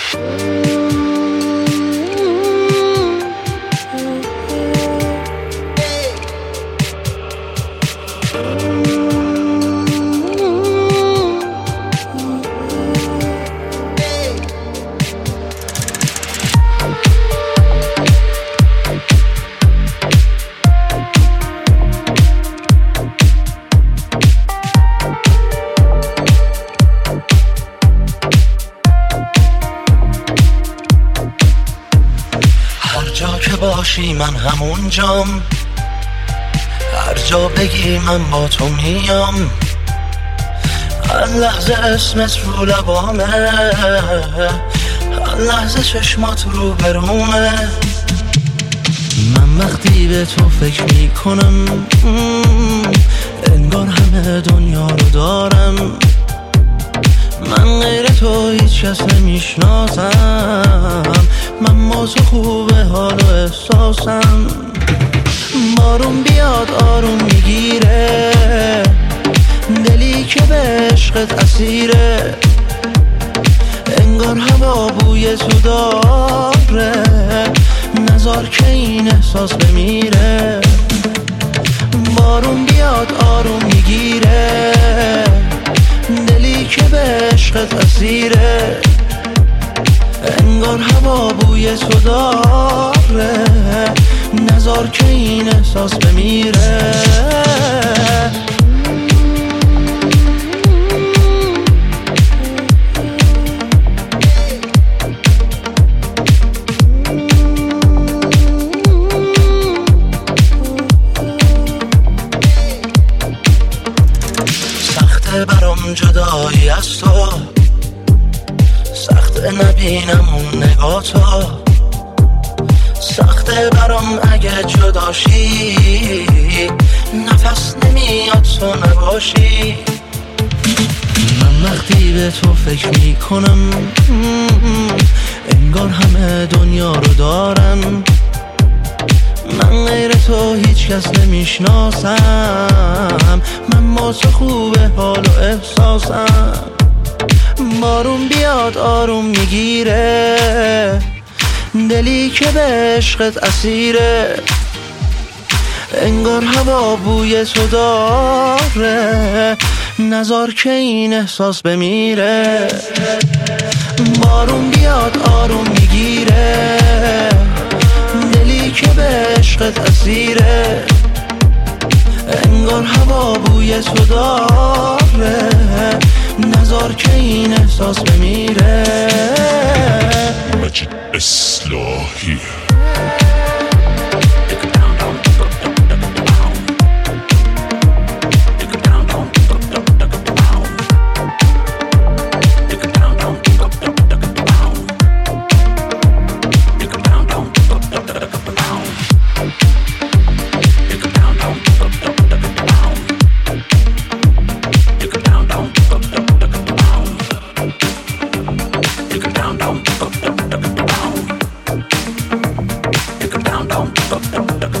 من همونجام، هر جا بگی من با تو میام، هر لحظه اسمت رو لبامه، هر لحظه چشمات رو برومه. من وقتی به تو فکر میکنم انگار همه دنیا رو دارم، من غیر تو هیچ کس نمیشناسم، من با تو خوبه حال و احساسم. بارون بیاد آروم میگیره دلی که به عشقت اسیره، انگار هوا بوی تو داره، نذار که این احساس بمیره. بارون بیاد آروم میگیره دلی که به عشقت اسیره، انگار هوا بوی تو داره، نذار که این احساس بمیره. سخته برام جدایی از تو، سخته نبینم اون نگاه تو، سخته برام اگه جداشی، نفس نمیاد تو نباشی. من وقتی به تو فکر میکنم انگار همه دنیا رو دارم، من غیر تو هیچ کس نمیشناسم، من با تو خوبه حال و احساسم. بارون بیاد آروم میگیره دلی که به عشقت اسیره، انگار هوا بوی تو داره، نذار که این احساس بمیره. بارون بیاد آروم میگیره دلی که به عشقت اسیره، انگار هوا بوی تو داره، نذار که این احساس بمیره. مجید اصلاحی Down,